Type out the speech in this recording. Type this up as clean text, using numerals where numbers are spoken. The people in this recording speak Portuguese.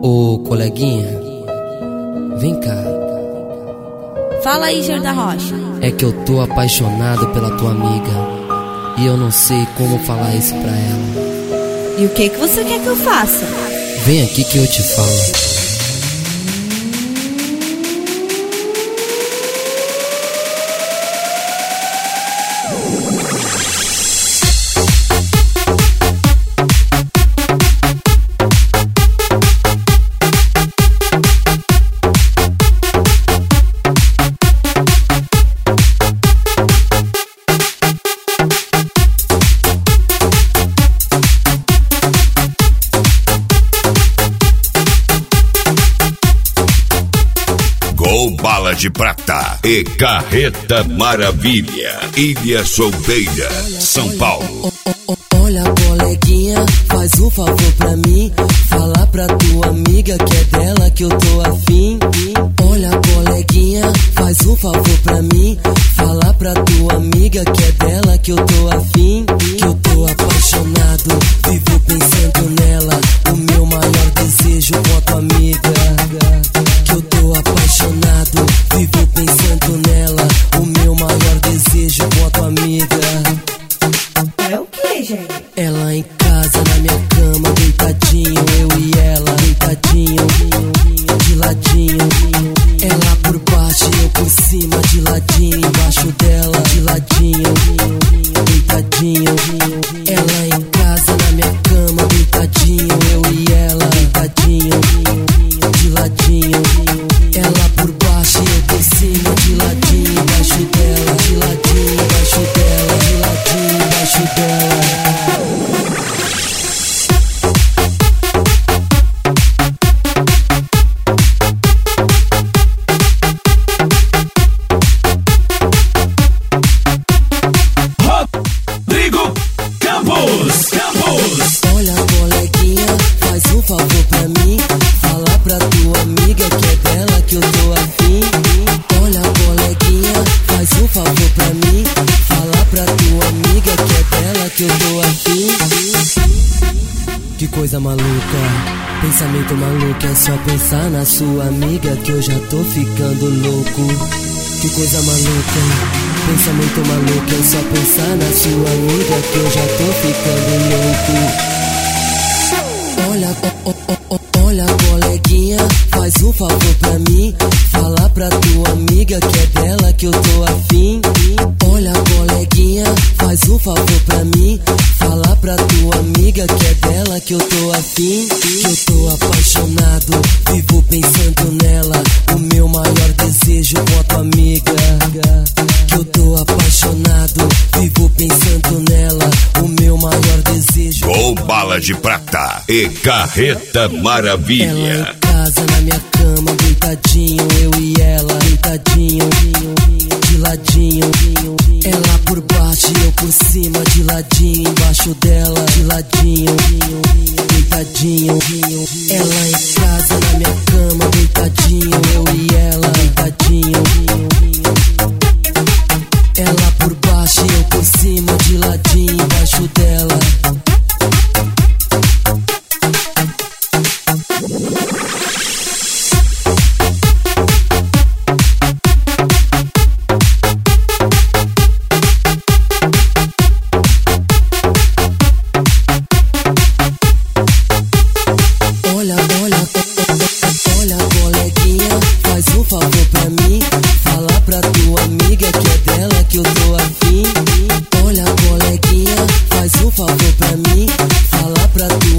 Ô, coleguinha, vem cá. Fala aí, Jair da Rocha. É que eu tô apaixonado pela tua amiga e eu não sei como falar isso pra ela. E o que você quer que eu faça? Vem aqui que eu te falo. Bala de Prata e Carreta Maravilha, Ilha Solteira, São Paulo. Olha, coleguinha, faz um favor pra mim, fala pra tua amiga que é dela que eu tô afim. Olha, coleguinha, faz um favor pra mim, fala pra tua amiga que é dela que eu tô afim. Que eu tô apaixonado, vivo pensando nela, o meu maior desejo com a tua amiga. Que eu tô apaixonado, vivo pensando nela, o meu maior desejo com a tua amiga. É o que, gente? Ela em casa, na minha cama, deitadinho, eu e ela, deitadinho, de ladinho. Ela por baixo e eu por cima, de ladinho, embaixo dela, de ladinho, deitadinho. Ela em casa, na minha cama, deitadinho, eu e ela, deitadinho, de ladinho. Ela por baixo e eu por cima, de ladinho, embaixo dela, de ladinho, embaixo dela, de ladinho, embaixo dela. Olha, coleguinha, faz um favor pra mim, fala pra tua amiga que é dela que eu tô afim. Olha, coleguinha, faz um favor pra mim, fala pra tua amiga que é dela que eu tô afim. Que coisa maluca, pensamento maluco, é só pensar na sua amiga que eu já tô ficando louco. Que coisa maluca, pensamento maluco, é só pensar na sua amiga que eu já tô ficando louco. Olha, coleguinha, faz um favor pra mim, fala pra tua amiga que é dela que eu tô afim. Olha, coleguinha, faz um favor pra mim, fala pra tua amiga que é dela que eu tô afim. Que eu tô apaixonado, vivo pensando nela, o meu maior desejo com a tua amiga. Que eu tô apaixonado, vivo pensando nela, o meu maior desejo. Com Bala de Prata e Carreta Maravilha. Ela em casa, na minha cama, deitadinho, eu e ela, deitadinho, de ladinho. Ela por baixo e eu por cima, de ladinho, embaixo dela, de ladinho, deitadinho. Ela em casa, na minha cama, deitadinho, eu e ela, deitadinho. Ela por baixo e eu por cima, de ladinho, embaixo dela. Olha, coleguinha, faz um favor pra mim, fala pra tua amiga que é dela que eu tô afim. Olha, coleguinha, faz um favor pra mim, fala pra tua